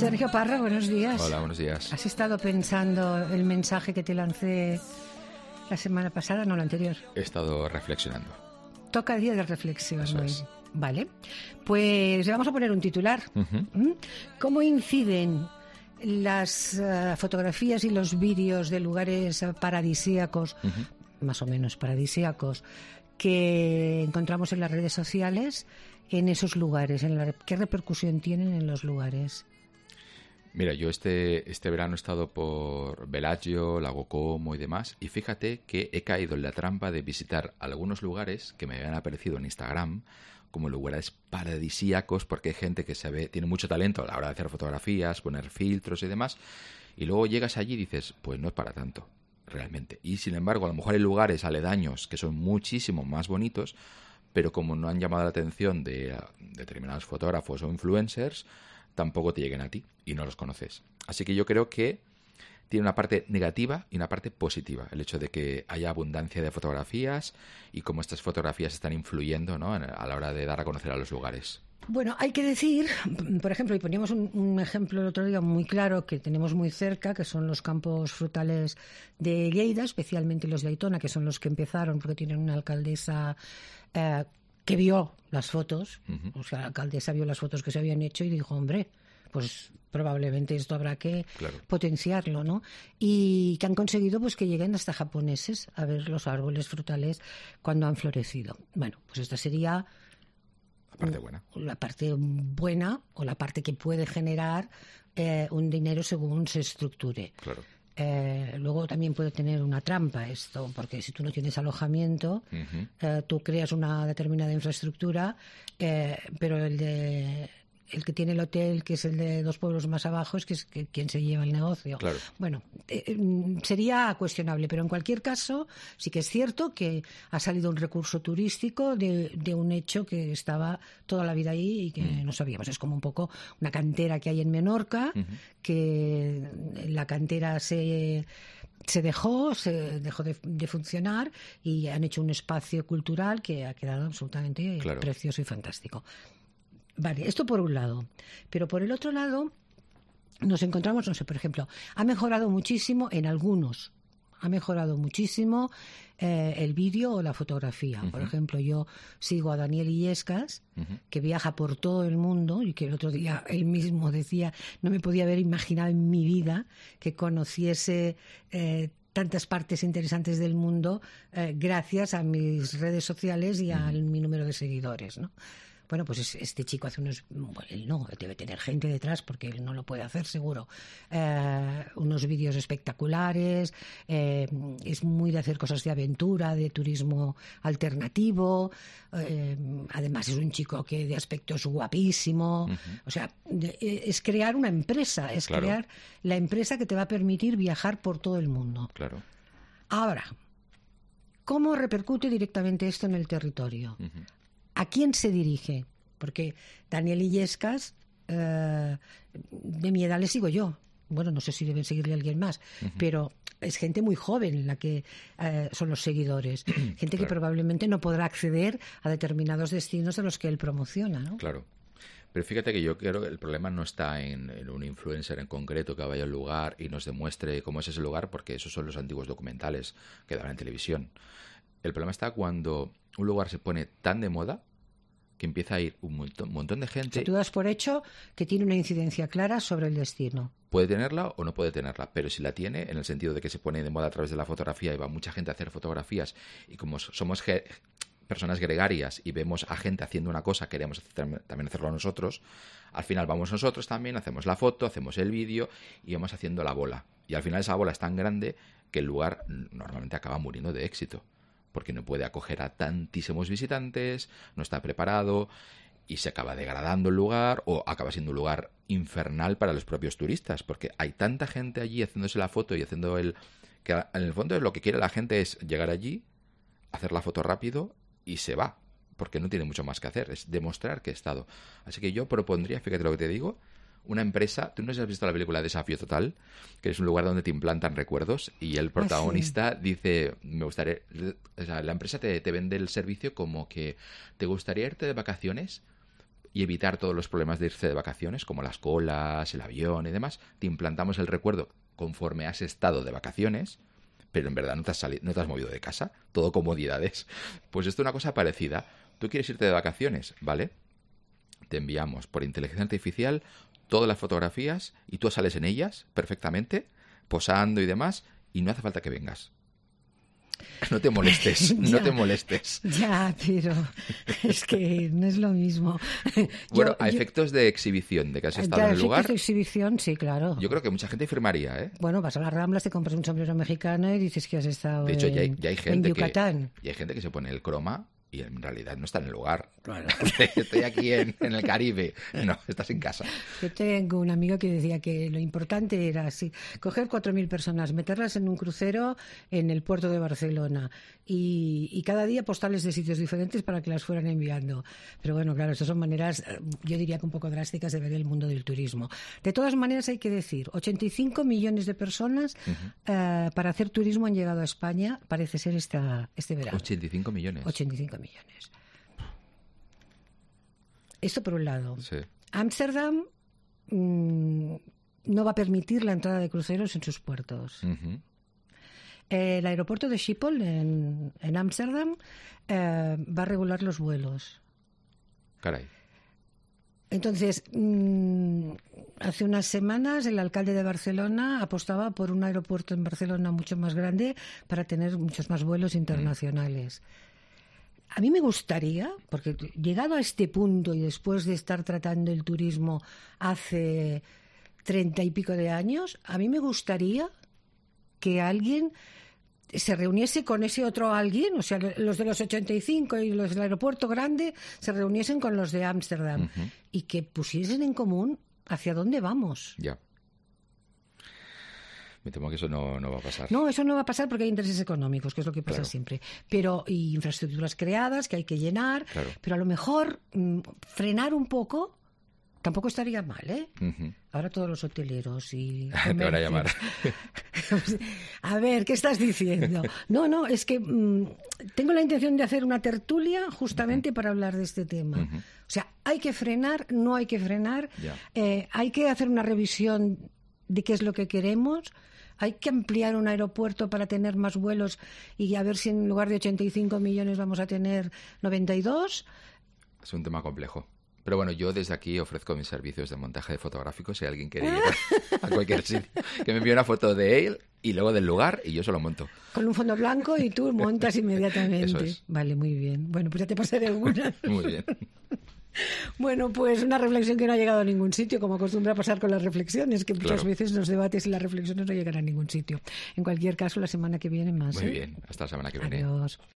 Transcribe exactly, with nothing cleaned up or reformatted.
Sergio Parra, buenos días. Hola, buenos días. ¿Has estado pensando el mensaje que te lancé la semana pasada, no la anterior? He estado reflexionando. Toca día de reflexión Eso hoy. es. Vale, pues le vamos a poner un titular. Uh-huh. ¿Mm? ¿Cómo inciden las uh, fotografías y los vídeos de lugares paradisíacos, uh-huh. más o menos paradisíacos, que encontramos en las redes sociales, en esos lugares? En la, ¿qué repercusión tienen en los lugares? Mira, yo este, este verano he estado por Bellagio, Lago Como y demás, y fíjate que he caído en la trampa de visitar algunos lugares que me habían aparecido en Instagram como lugares paradisíacos, porque hay gente que sabe, tiene mucho talento a la hora de hacer fotografías, poner filtros y demás, y luego llegas allí y dices, pues no es para tanto, realmente. Y sin embargo, a lo mejor hay lugares aledaños que son muchísimo más bonitos, pero como no han llamado la atención de uh, determinados fotógrafos o influencers, tampoco te lleguen a ti y no los conoces. Así que yo creo que tiene una parte negativa y una parte positiva, el hecho de que haya abundancia de fotografías y cómo estas fotografías están influyendo, ¿no?, a la hora de dar a conocer a los lugares. Bueno, hay que decir, por ejemplo, y poníamos un, un ejemplo el otro día muy claro que tenemos muy cerca, que son los campos frutales de Lleida, especialmente los de Aitona, que son los que empezaron porque tienen una alcaldesa eh, que vio las fotos, uh-huh. o sea, la alcaldesa vio las fotos que se habían hecho y dijo, hombre, pues probablemente esto habrá que claro. potenciarlo, ¿no? Y que han conseguido pues que lleguen hasta japoneses a ver los árboles frutales cuando han florecido. Bueno, pues esta sería la parte buena. La parte buena o la parte que puede generar eh, un dinero según se estructure. Claro. Eh, luego también puede tener una trampa esto, porque si tú no tienes alojamiento, uh-huh. eh, tú creas una determinada infraestructura, eh, pero el de el que tiene el hotel, que es el de dos pueblos más abajo, es que es que, quien se lleva el negocio. Claro. Bueno, eh, sería cuestionable, pero en cualquier caso sí que es cierto que ha salido un recurso turístico de, de un hecho que estaba toda la vida ahí y que mm. no sabíamos. Es como un poco una cantera que hay en Menorca, uh-huh. que la cantera se... se dejó, se dejó de, de funcionar y han hecho un espacio cultural que ha quedado absolutamente claro. precioso y fantástico. Vale, esto por un lado. Pero por el otro lado nos encontramos, no sé, por ejemplo, ha mejorado muchísimo en algunos, ha mejorado muchísimo eh, el vídeo o la fotografía. Uh-huh. Por ejemplo, yo sigo a Daniel Illescas, uh-huh. que viaja por todo el mundo y que el otro día él mismo decía, no me podía haber imaginado en mi vida que conociese eh, tantas partes interesantes del mundo eh, gracias a mis redes sociales y a uh-huh. mi número de seguidores, ¿no? Bueno, pues este chico hace unos... Bueno, él no, debe tener gente detrás porque él no lo puede hacer seguro. Eh, unos vídeos espectaculares, eh, es muy de hacer cosas de aventura, de turismo alternativo, eh, además es un chico que de aspecto es guapísimo. Uh-huh. O sea, de, es crear una empresa, es claro. crear la empresa que te va a permitir viajar por todo el mundo. Claro. Ahora, ¿cómo repercute directamente esto en el territorio? Uh-huh. ¿A quién se dirige? Porque Daniel Illescas, eh, de mi edad le sigo yo. Bueno, no sé si deben seguirle alguien más, uh-huh. pero es gente muy joven la que eh, son los seguidores. Gente claro. que probablemente no podrá acceder a determinados destinos a los que él promociona, ¿no? Claro. Pero fíjate que yo creo que el problema no está en, en un influencer en concreto que vaya al lugar y nos demuestre cómo es ese lugar, porque esos son los antiguos documentales que daban en televisión. El problema está cuando un lugar se pone tan de moda que empieza a ir un montón, un montón de gente. O sea, tú das por hecho que tiene una incidencia clara sobre el destino. Puede tenerla o no puede tenerla, pero si la tiene, en el sentido de que se pone de moda a través de la fotografía y va mucha gente a hacer fotografías, y como somos ge- personas gregarias y vemos a gente haciendo una cosa, queremos hacer, también hacerlo nosotros, al final vamos nosotros también, hacemos la foto, hacemos el vídeo y vamos haciendo la bola. Y al final esa bola es tan grande que el lugar normalmente acaba muriendo de éxito, porque no puede acoger a tantísimos visitantes, no está preparado y se acaba degradando el lugar o acaba siendo un lugar infernal para los propios turistas, porque hay tanta gente allí haciéndose la foto y haciendo el... que en el fondo lo que quiere la gente es llegar allí, hacer la foto rápido y se va, porque no tiene mucho más que hacer, es demostrar que he estado. Así que yo propondría, fíjate lo que te digo, una empresa, tú no has visto la película Desafío Total, que es un lugar donde te implantan recuerdos y el protagonista ah, sí. dice, me gustaría, o sea, la empresa te, te vende el servicio como que te gustaría irte de vacaciones y evitar todos los problemas de irse de vacaciones, como las colas, el avión y demás, te implantamos el recuerdo conforme has estado de vacaciones, pero en verdad no te has salido, no te has movido de casa, todo comodidades. Pues esto es una cosa parecida. Tú quieres irte de vacaciones, ¿vale? Te enviamos por inteligencia artificial todas las fotografías y tú sales en ellas perfectamente, posando y demás, y no hace falta que vengas. No te molestes, no ya, te molestes. Ya, pero es que no es lo mismo. Bueno, yo, a yo, efectos de exhibición, de que has estado ya, en el lugar... de exhibición, sí, claro. Yo creo que mucha gente firmaría, ¿eh? Bueno, vas a las Ramblas, te compras un sombrero mexicano y dices que has estado de hecho, en, ya hay, ya hay gente en Yucatán. Que, ya hay gente que se pone el croma y en realidad no está en el lugar. Claro. Estoy aquí en, en el Caribe. No, estás en casa. Yo tengo un amigo que decía que lo importante era así, coger cuatro mil personas, meterlas en un crucero en el puerto de Barcelona y, y cada día postales de sitios diferentes para que las fueran enviando. Pero bueno, claro, estas son maneras, yo diría que un poco drásticas de ver el mundo del turismo. De todas maneras hay que decir, ochenta y cinco millones de personas uh-huh. eh, para hacer turismo han llegado a España, parece ser esta, este verano. ochenta y cinco millones. ochenta y cinco millones. Esto por un lado. Sí. Ámsterdam mmm, no va a permitir la entrada de cruceros en sus puertos. Uh-huh. Eh, el aeropuerto de Schiphol en Ámsterdam eh, va a regular los vuelos. Caray. Entonces, mmm, hace unas semanas el alcalde de Barcelona apostaba por un aeropuerto en Barcelona mucho más grande para tener muchos más vuelos internacionales. Uh-huh. A mí me gustaría, porque llegado a este punto y después de estar tratando el turismo hace treinta y pico de años, a mí me gustaría que alguien se reuniese con ese otro alguien, o sea, los de los ochenta y cinco y los del aeropuerto grande se reuniesen con los de Ámsterdam uh-huh. y que pusiesen en común hacia dónde vamos. Ya. Me temo que eso no, no va a pasar. No, eso no va a pasar porque hay intereses económicos, que es lo que pasa claro. siempre. Pero y infraestructuras creadas que hay que llenar. Claro. Pero a lo mejor mmm, frenar un poco tampoco estaría mal, ¿eh? Uh-huh. Ahora todos los hoteleros y... Te van a llamar. A ver, ¿qué estás diciendo? No, no, es que mmm, tengo la intención de hacer una tertulia justamente uh-huh. para hablar de este tema. Uh-huh. O sea, hay que frenar, no hay que frenar. Yeah. Eh, hay que hacer una revisión de qué es lo que queremos. Hay que ampliar un aeropuerto para tener más vuelos y a ver si en lugar de ochenta y cinco millones vamos a tener noventa y dos. Es un tema complejo. Pero bueno, yo desde aquí ofrezco mis servicios de montaje de fotográficos si alguien quiere ir a cualquier sitio. Que me envíe una foto de él y luego del lugar y yo se lo monto. Con un fondo blanco y tú montas inmediatamente. Eso es. Vale, muy bien. Bueno, pues ya te pasaré alguna. Muy bien. Bueno, pues una reflexión que no ha llegado a ningún sitio, como acostumbra pasar con las reflexiones, que muchas claro. veces los debates y las reflexiones no llegan a ningún sitio. En cualquier caso, la semana que viene más. Muy ¿eh? bien, hasta la semana que viene. Adiós.